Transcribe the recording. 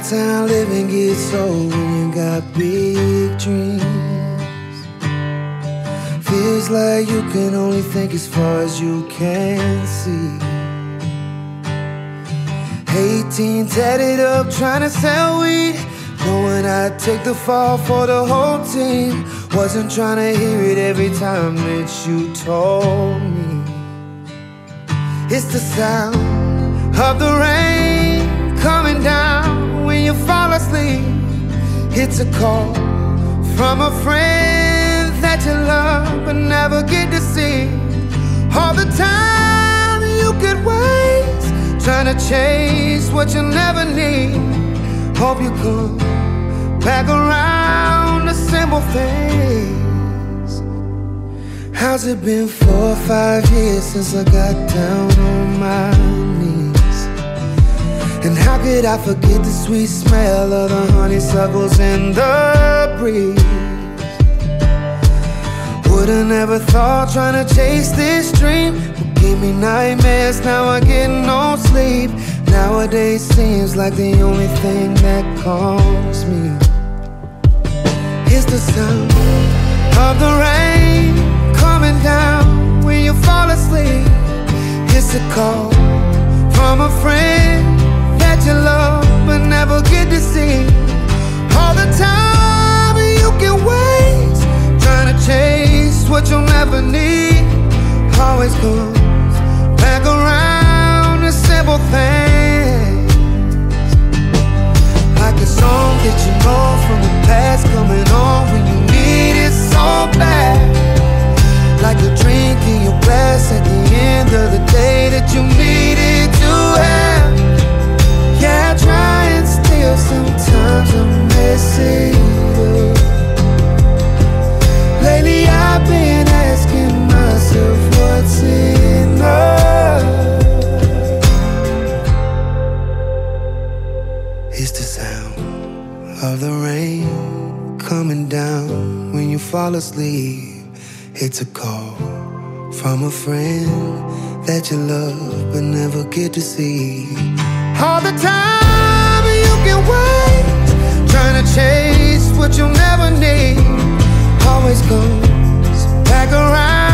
town living gets old when you got big dreams. Feels like you can only think as far as you can see. 18 tatted up trying to sell weed, knowing I'd take the fall for the whole team. Wasn't trying to hear it every time that you told me. It's the sound of the rain coming down when you fall asleep. It's a call from a friend that you love but never get to see. All the time you could waste trying to chase what you never need. Hope you come back around to simple things. How's it been 4 or 5 years since I got down on my knees? And how could I forget the sweet smell of the honeysuckles in the breeze? Would've never thought trying to chase this dream would give me nightmares. Now I get no sleep. Nowadays seems like the only thing that calms me is the sound of the rain coming down when you fall asleep. It's a call from a friend that you love but never get to see. All the time you can waste trying to chase what you'll never need. Always comes back around to simple things, like a song that you know from the past coming on when you need it so bad. Like a drink in your glass at the end of the day that you needed to have. Yeah, I try and still sometimes I'm messing up. Lately I've been asking myself what's enough. It's the sound of the rain coming down when you fall asleep. It's a call from a friend that you love but never get to see. All the time you can wait trying to chase what you'll never need. Always comes back around